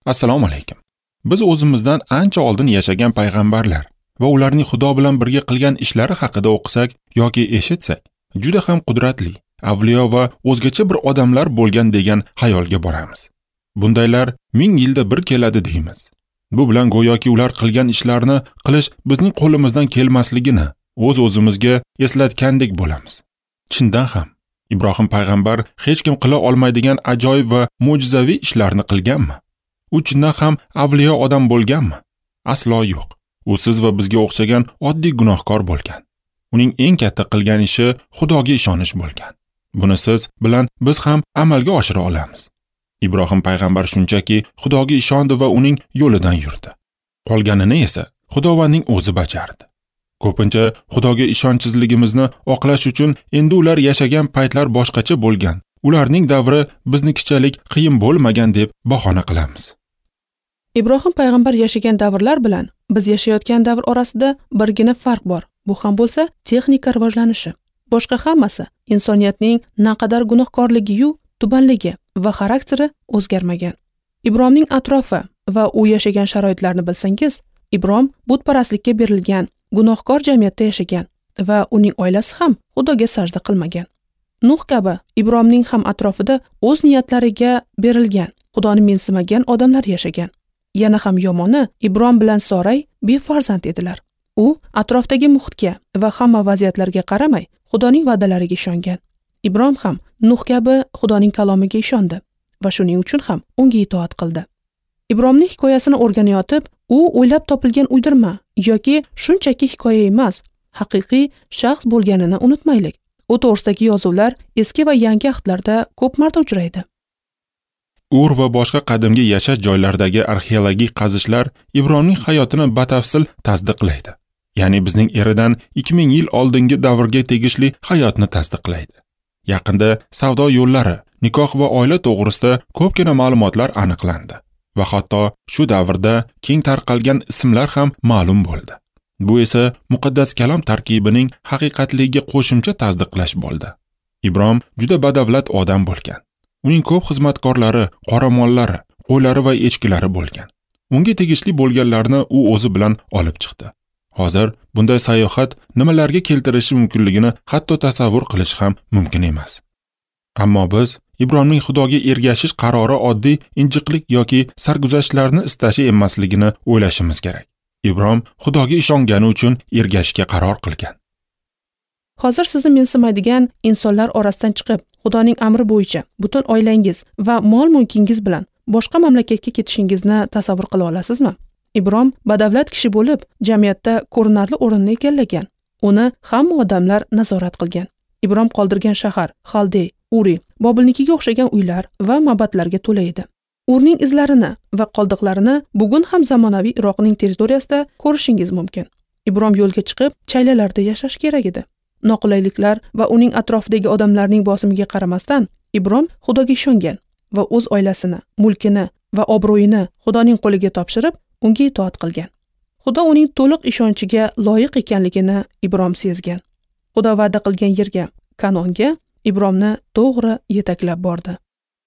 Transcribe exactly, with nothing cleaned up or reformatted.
Assalomu alaykum. Biz o'zimizdan ancha oldin yashagan payg'ambarlar va ularning Xudo bilan birga qilgan ishlari haqida o'qisak yoki eshitsak, juda ham qudratli, avliyo va o'zgacha bir odamlar bo'lgan degan xayolga boramiz. Bundaylar ming yilda bir keladi deymiz. Bu bilan go'yoki ular qilgan ishlarni qilish bizning qo'limizdan kelmasligini o'z-o'zimizga eslatgandek bo'lamiz. Chindan ham Ibrohim payg'ambar hech kim qila olmaydigan ajoyib va mo'jizaviy ishlarni qilganmi? U chindan ham avliyo odam bo'lganmi? Aslo yo'q. U siz va bizga o'xshagan oddiy gunohkor bo'lgan. Uning eng katta qilgan ishi Xudoga ishonish bo'lgan. Buni siz bilan biz ham amalga oshira olamiz. Ibrohim payg'ambar shunchaki Xudoga ishondi va uning yo'lidan yurdi. Qolganini esa Xudovandning o'zi bajardi. Ko'pincha Xudoga ishonchsizligimizni oqlash uchun endi ular yashagan paytlar boshqacha bo'lgan, ularning davri biznikichalik qiyin bo'lmagan deb bahona qilamiz. Ibrohim payg'ambar yashagan davrlar bilan biz yashayotgan davr orasida birgina farq bor. Bu ham bo'lsa texnika rivojlanishi. Boshqa hammasi insoniyatning naqadar gunohkorligi-yu tubanligi va xarakteri o'zgarmagan. Ibrohimning atrofi va u yashagan sharoitlarni bilsangiz, Ibrohim butparastlikka berilgan, gunohkor jamiyatda yashagan va uning oilasi ham Xudoga sajda qilmagan. Nuh kabi Ibrohimning ham atrofida o'z niyatlariga berilgan, Xudoni mensimagan odamlar yashagan. Yana ham yomoni, Ibrohim bilan Soray befarzand edilar. U atrofdagi muhitga va hamma vaziyatlarga qaramay Xudoning va'dalariga ishongan. Ibrohim ham Nuh kabi Xudoning kalomiga ishondi va shuning uchun ham unga itoat qildi. Ibrohimning hikoyasini o'rganayotib, u o'ylab topilgan uydirma yoki shunchaki hikoya emas, haqiqiy shaxs bo'lganini unutmaylik. U to'g'risidagi yozuvlar eski va yangi ahdlarda ko'p marta uchraydi. Ur va boshqa qadimgi yashash joylaridagi arxeologik qazishlar Ibrohimning hayotini batafsil tasdiqlaydi. Ya'ni bizning eridan ikki ming yil oldingi davrga tegishli hayotni tasdiqlaydi. Yaqinda savdo yo'llari, nikoh va oila to'g'risida ko'pgina ma'lumotlar aniqlandi va hatto shu davrda keng tarqalgan ismlar ham ma'lum bo'ldi. Bu esa muqaddas kalom tarkibining haqiqatligiga qo'shimcha tasdiqlash bo'ldi. Ibrohim juda badavlat odam bo'lgan. Uning ko'p xizmatkorlari, qoramollari, qo'ylari va echkilari bo'lgan. Unga tegishli bo'lganlarni u o'zi bilan olib chiqdi. Hozir bunday sayohat nimalarga keltirishi mumkinligini hatto tasavvur qilish ham mumkin emas. Ammo biz Ibrohimning Xudoga ergashish qarori oddiy injiqlik yoki sarguzashtlarni istashi emasligini o'ylashimiz kerak. Ibrohim Xudoga ishongani uchun ergashishga qaror qilgan. Hozir sizni mensimaydigan insonlar orasidan chiqib, Xudoning amri bo'yicha butun oilangiz va mol-mulkingiz bilan boshqa mamlakatga ketishingizni tasavvur qila olasizmi? Ibrohim badavlat kishi bo'lib, jamiyatda ko'rinarli o'rinni egallagan. Uni hamma odamlar nazorat qilgan. Ibrohim qoldirgan shahar Xaldey, Uri, Bobilnikiga o'xshagan uylar va mabadlarga to'la edi. Urning izlarini va qoldiqlarini bugun ham zamonaviy Iroqning territoriyasida ko'rishingiz mumkin. Ibrohim yo'lga chiqib, chaylalarda yashash kerak edi. Noqulayliklar va uning atrofidagi odamlarning bosimiga qaramasdan, Ibrohim Xudoga ishongan va o'z oilasini, mulkini va obro'yini Xudoning qo'liga topshirib, unga itoat qilgan. Xudo uning to'liq ishonchiga loyiq ekanligini Ibrohim sezgan. Xudo va'da qilgan yerga, Kanonga Ibrohimni to'g'ri yetaklab bordi.